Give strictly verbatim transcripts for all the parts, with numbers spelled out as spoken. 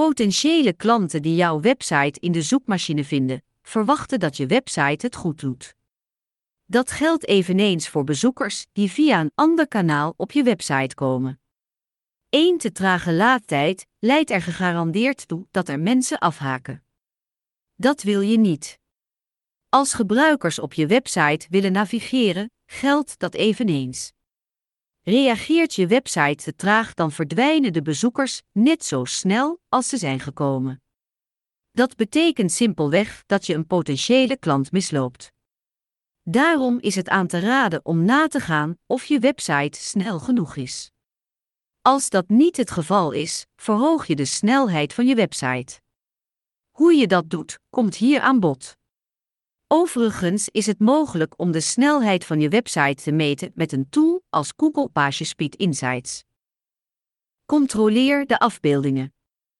Potentiële klanten die jouw website in de zoekmachine vinden, verwachten dat je website het goed doet. Dat geldt eveneens voor bezoekers die via een ander kanaal op je website komen. Eén te trage laadtijd leidt er gegarandeerd toe dat er mensen afhaken. Dat wil je niet. Als gebruikers op je website willen navigeren, geldt dat eveneens. Reageert je website te traag, dan verdwijnen de bezoekers net zo snel als ze zijn gekomen. Dat betekent simpelweg dat je een potentiële klant misloopt. Daarom is het aan te raden om na te gaan of je website snel genoeg is. Als dat niet het geval is, verhoog je de snelheid van je website. Hoe je dat doet, komt hier aan bod. Overigens is het mogelijk om de snelheid van je website te meten met een tool als Google PageSpeed Insights. Controleer de afbeeldingen.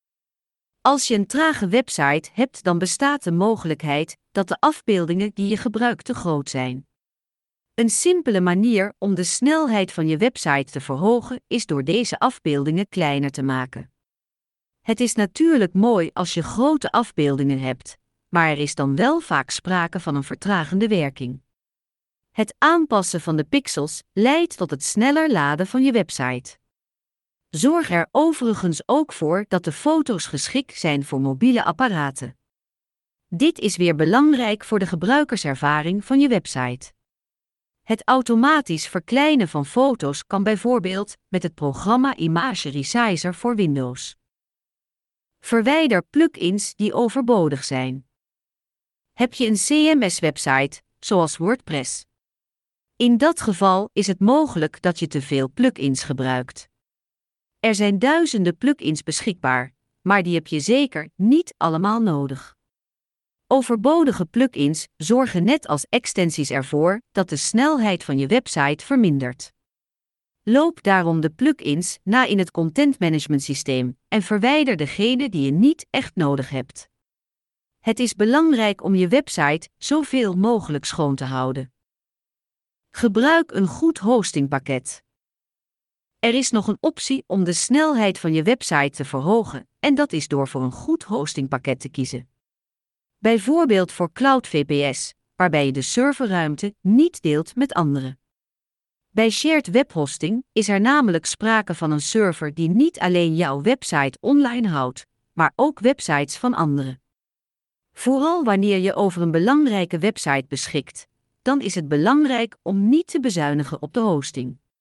Als je een trage website hebt, dan bestaat de mogelijkheid dat de afbeeldingen die je gebruikt te groot zijn. Een simpele manier om de snelheid van je website te verhogen is door deze afbeeldingen kleiner te maken. Het is natuurlijk mooi als je grote afbeeldingen hebt, maar er is dan wel vaak sprake van een vertragende werking. Het aanpassen van de pixels leidt tot het sneller laden van je website. Zorg er overigens ook voor dat de foto's geschikt zijn voor mobiele apparaten. Dit is weer belangrijk voor de gebruikerservaring van je website. Het automatisch verkleinen van foto's kan bijvoorbeeld met het programma Image Resizer voor Windows. Verwijder plugins die overbodig zijn. Heb je een C M S-website, zoals WordPress? In dat geval is het mogelijk dat je te veel plugins gebruikt. Er zijn duizenden plugins beschikbaar, maar die heb je zeker niet allemaal nodig. Overbodige plugins zorgen net als extensies ervoor dat de snelheid van je website vermindert. Loop daarom de plugins na in het content management systeem en verwijder degene die je niet echt nodig hebt. Het is belangrijk om je website zoveel mogelijk schoon te houden. Gebruik een goed hostingpakket. Er is nog een optie om de snelheid van je website te verhogen, en dat is door voor een goed hostingpakket te kiezen. Bijvoorbeeld voor Cloud V P S, waarbij je de serverruimte niet deelt met anderen. Bij shared webhosting is er namelijk sprake van een server die niet alleen jouw website online houdt, maar ook websites van anderen. Vooral wanneer je over een belangrijke website beschikt, dan is het belangrijk om niet te bezuinigen op de hosting.